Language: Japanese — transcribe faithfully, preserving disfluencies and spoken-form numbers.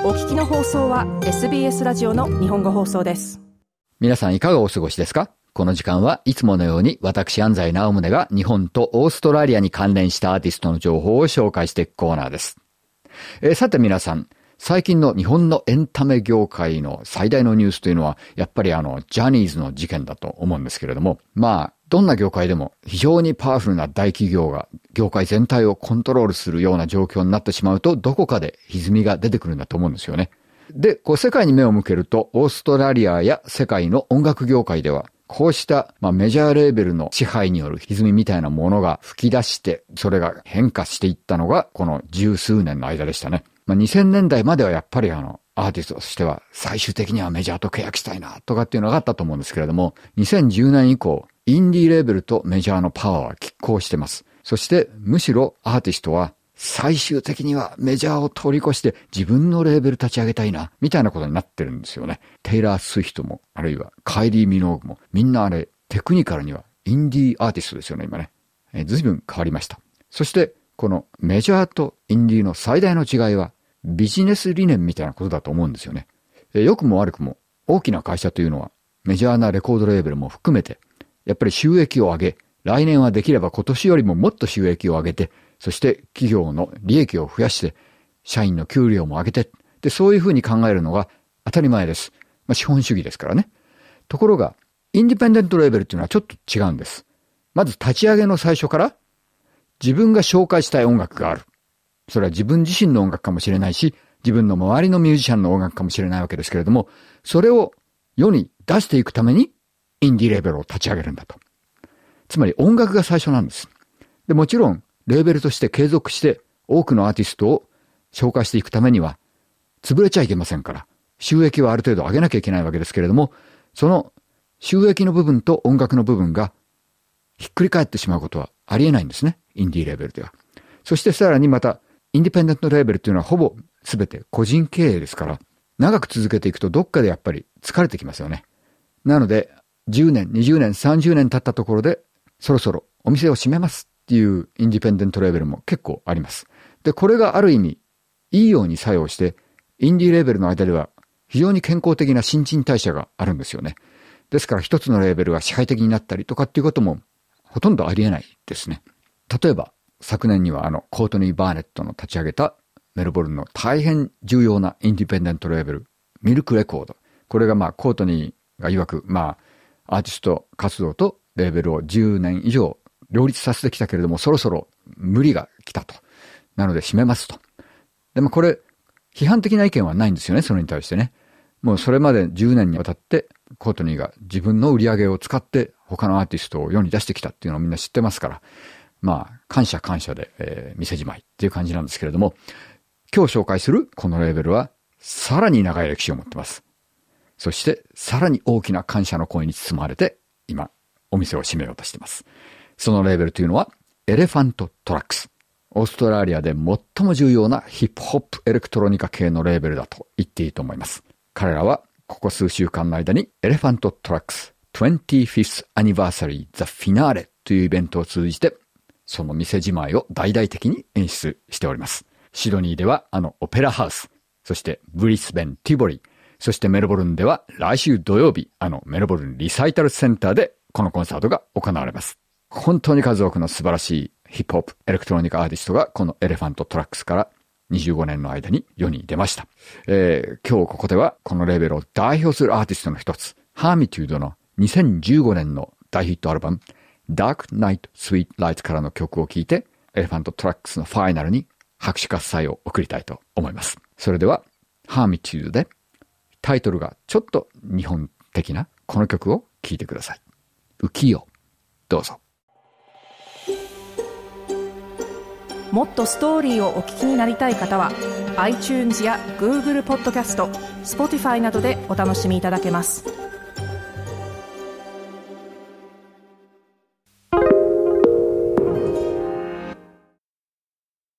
お聞きの放送は エスビーエス ラジオの日本語放送です。 皆さんいかがお過ごしですか？この時間はいつものように私安西直宗が日本とオーストラリアに関連したアーティストの情報を紹介していくコーナーです。えー、さて皆さん、最近の日本のエンタメ業界の最大のニュースというのはやっぱりあのジャニーズの事件だと思うんですけれども、まあどんな業界でも非常にパワフルな大企業が業界全体をコントロールするような状況になってしまうと、どこかで歪みが出てくるんだと思うんですよね。で、こう世界に目を向けると、オーストラリアや世界の音楽業界ではこうした、まあ、メジャーレーベルの支配による歪みみたいなものが吹き出して、それが変化していったのがこの十数年の間でしたね。まあ、にせんねんだいまではやっぱりあのアーティストとしては最終的にはメジャーと契約したいなとかっていうのがあったと思うんですけれども、にせんじゅうねん以降インディーレーベルとメジャーのパワーは拮抗してます。そしてむしろアーティストは最終的にはメジャーを通り越して自分のレーベル立ち上げたいなみたいなことになってるんですよね。テイラー・スウィフトもあるいはカイリー・ミノーグもみんなあれテクニカルにはインディーアーティストですよね今ね。えー、随分変わりました。そしてこのメジャーとインディーの最大の違いはビジネス理念みたいなことだと思うんですよね。えー、良くも悪くも大きな会社というのはメジャーなレコードレーベルも含めてやっぱり収益を上げ、来年はできれば今年よりももっと収益を上げて、そして企業の利益を増やして、社員の給料も上げて、で、そういうふうに考えるのが当たり前です。まあ、資本主義ですからね。ところが、インディペンデントレーベルっていうのはちょっと違うんです。まず立ち上げの最初から、自分が紹介したい音楽がある。それは自分自身の音楽かもしれないし、自分の周りのミュージシャンの音楽かもしれないわけですけれども、それを世に出していくために、インディーレーベルを立ち上げるんだと。つまり音楽が最初なんです。で、もちろん、レーベルとして継続して多くのアーティストを紹介していくためには、潰れちゃいけませんから、収益はある程度上げなきゃいけないわけですけれども、その収益の部分と音楽の部分がひっくり返ってしまうことはありえないんですね。インディーレーベルでは。そしてさらにまた、インディペンデントレーベルというのはほぼ全て個人経営ですから、長く続けていくとどっかでやっぱり疲れてきますよね。なので、じゅうねん、にじゅうねん、さんじゅうねん経ったところで、そろそろお店を閉めますっていうインディペンデントレーベルも結構あります。で、これがある意味、いいように作用して、インディーレーベルの間では非常に健康的な新陳代謝があるんですよね。ですから一つのレーベルが支配的になったりとかっていうこともほとんどありえないですね。例えば、昨年にはあの、コートニー・バーネットの立ち上げたメルボルンの大変重要なインディペンデントレーベル、ミルクレコード。これがまあ、コートニーが曰く、まあ、アーティスト活動とレーベルをじゅうねん以上両立させてきたけれども、そろそろ無理が来たと。なので閉めますと。でもこれ、批判的な意見はないんですよね、それに対してね。もうそれまでじゅうねんにわたってコートニーが自分の売り上げを使って他のアーティストを世に出してきたっていうのをみんな知ってますから、まあ、感謝感謝で、えー、店じまいっていう感じなんですけれども、今日紹介するこのレーベルはさらに長い歴史を持ってます。そしてさらに大きな感謝の声に包まれて今お店を閉めようとしています。そのレーベルというのはエレファントトラックス。オーストラリアで最も重要なヒップホップエレクトロニカ系のレーベルだと言っていいと思います。彼らはここ数週間の間にエレファントトラックス にじゅうご th Anniversary The Finale というイベントを通じてその店じまいを大々的に演出しております。シドニーではあのオペラハウス、そしてブリスベン、ティボリー、そしてメルボルンでは来週土曜日、あのメルボルンリサイタルセンターでこのコンサートが行われます。本当に数多くの素晴らしいヒップホップ、エレクトロニカアーティストがこのエレファントトラックスからにじゅうごねんの間に世に出ました。えー、今日ここではこのレーベルを代表するアーティストの一つ、ハーミテュードのにせんじゅうごねんの大ヒットアルバム、Dark Night Sweet Light からの曲を聴いて、エレファントトラックスのファイナルに拍手喝采を送りたいと思います。それでは、ハーミテュードでタイトルがちょっと日本的なこの曲を聴いてください。浮世、どうぞ。 もっとストーリーをお聞きになりたい方は iTunes や Google ポッドキャスト、Spotify などでお楽しみいただけます。